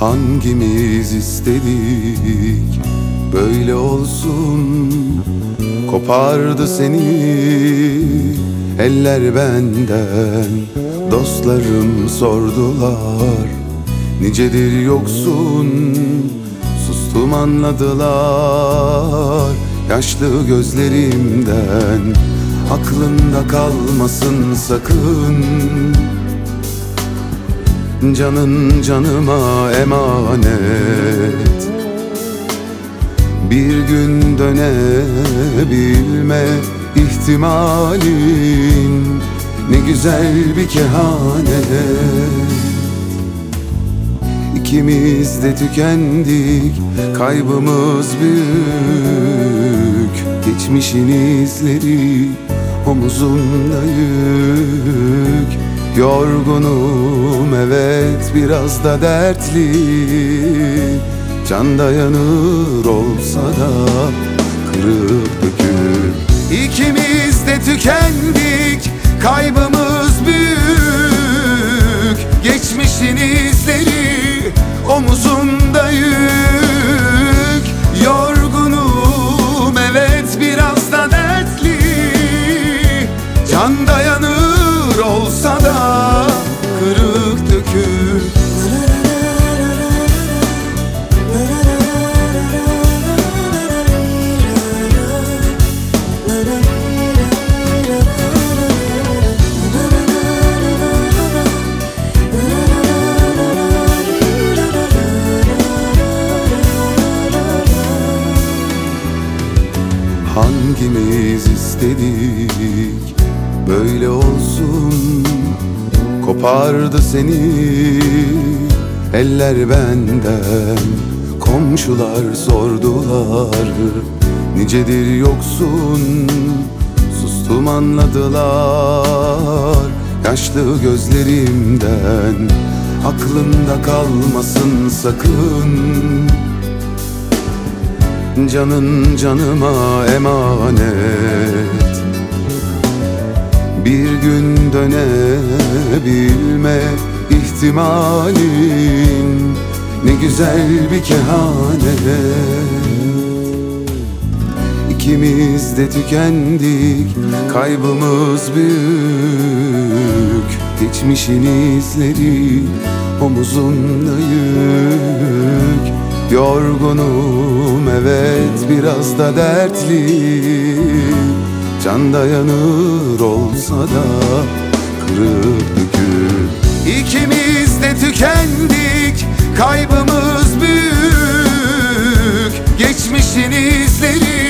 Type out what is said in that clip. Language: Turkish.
Hangimiz istedik böyle olsun? Kopardı seni eller benden. Dostlarım sordular, nicedir yoksun? Sustum, anladılar yaşlı gözlerimden. Aklında kalmasın sakın, canın canıma emanet. Bir gün dönebilme ihtimalin, ne güzel bir kehanet. İkimiz de tükendik, kaybımız büyük. Geçmişin izleri omuzumda yük. Yorgunum evet, biraz da dertli. Can dayanır olsa da kırıp döküp. İkimiz de tükendik, kaybımız büyük. Geçmişin izleri omuzumda yük. Yorgunum evet, biraz da dertli. Can dayanır olsa da kırık dökük. Hangimiz istedik böyle olsun? Kopardı seni eller benden. Komşular sordular, nicedir yoksun? Sustum, anladılar yaşlı gözlerimden. Aklında kalmasın sakın, canın canıma emanet. Bir gün dönebilme ihtimalin, ne güzel bir kehanet. İkimiz de tükendik, kaybımız büyük. Geçmişin izleri omuzumda yük. Yorgunum evet, biraz da dertli. Can dayanır olsa da kırıp döküp. İkimiz de tükendik, kaybımız büyük. Geçmişin izleri